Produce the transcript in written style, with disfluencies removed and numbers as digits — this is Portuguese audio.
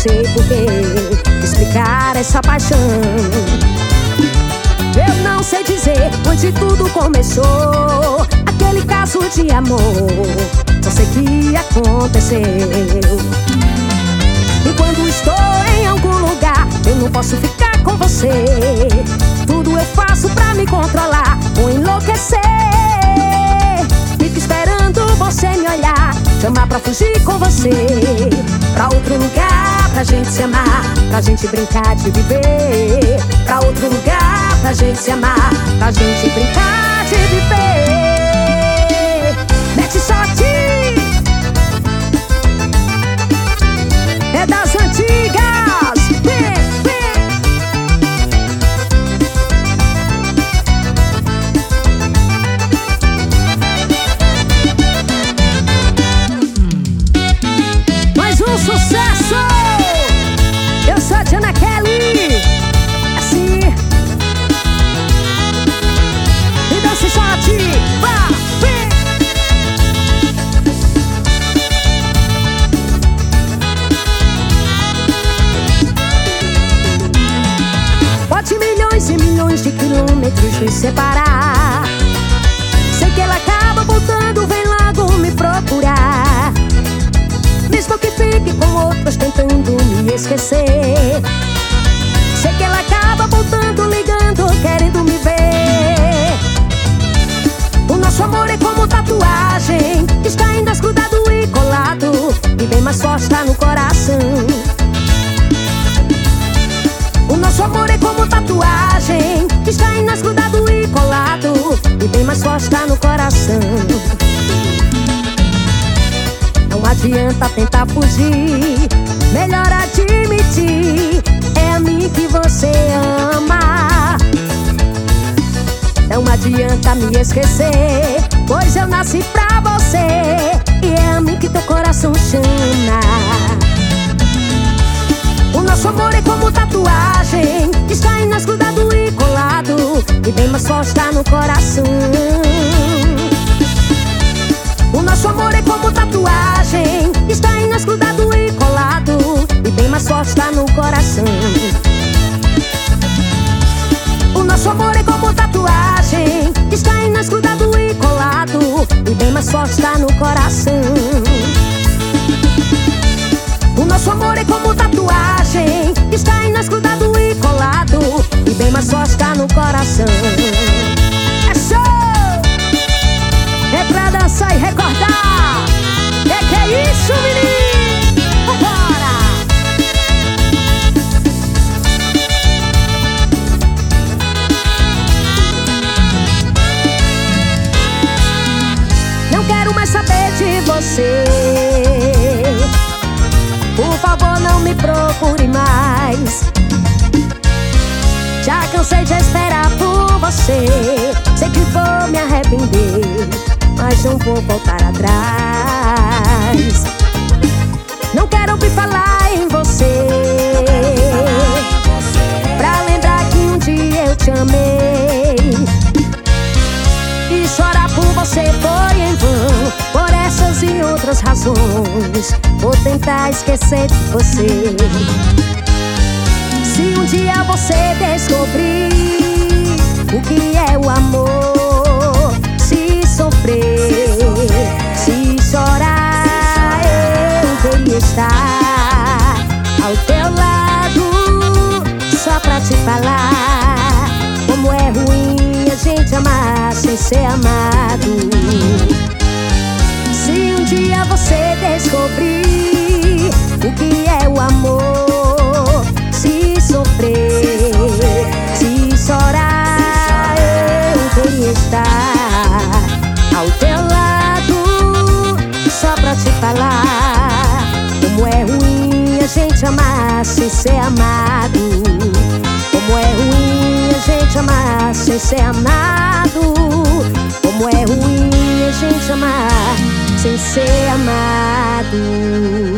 sei porquê explicar essa paixão. Eu não sei dizer onde tudo começou, aquele caso de amor, só sei que aconteceu. E quando estou em algum lugar, eu não posso ficar com você. Tudo eu faço pra me controlar ou enlouquecer. Fico esperando você me olhar, chamar pra fugir com você pra outro lugar, pra gente se amar, pra gente brincar de viver. Pra outro lugar, pra gente se amar, pra gente brincar de viver. Mete shot, é das antigas. Mais um sucesso. Eu sou a Diana Kelly. Assim. E dança shot. Vá, vem. Pode milhões e milhões de quilômetros nos separar. Sei que ela acaba voltando, vem logo me procurar. Mesmo que fique com outros tentando me esquecer. Sei que ela acaba voltando, ligando, querendo me ver. O nosso amor é como tatuagem, está ainda grudado e colado, e bem mais forte está no coração. O nosso amor é como tatuagem, está ainda grudado e colado, e bem mais forte está no coração. Não adianta tentar fugir, melhor admitir, é a mim que você ama. Não adianta me esquecer, pois eu nasci pra você, e é a mim que teu coração chama. O nosso amor é como tatuagem, está grudado e colado, e bem mais forte está no coração. O nosso amor é como tatuagem, está grudado e colado, e bem mais forte está no coração. O nosso amor é como tatuagem, está grudado e colado, e bem mais forte está no coração. O nosso amor é como tatuagem, está grudado e colado, e bem mais forte está no coração. É show! É pra dançar e recordar. Que é isso, menino? Vambora! Não quero mais saber de você. Por favor, não me procure mais. Já cansei de esperar por você. Sei que vou me arrepender, mas não vou voltar atrás. Não quero ouvir falar em você, pra lembrar que um dia eu te amei. E chorar por você foi em vão, por essas e outras razões. Vou tentar esquecer de você. Se um dia você descobrir o que é o amor, se sofrer, se chorar, eu queria estar ao teu lado, só pra te falar como é ruim a gente amar sem ser amado. Se um dia você descobrir o que é o amor, se sofrer, se chorar, eu queria estar ao teu lado, só pra te falar como é ruim a gente amar sem ser amado. Como é ruim a gente amar sem ser amado. Como é ruim a gente amar sem ser amado.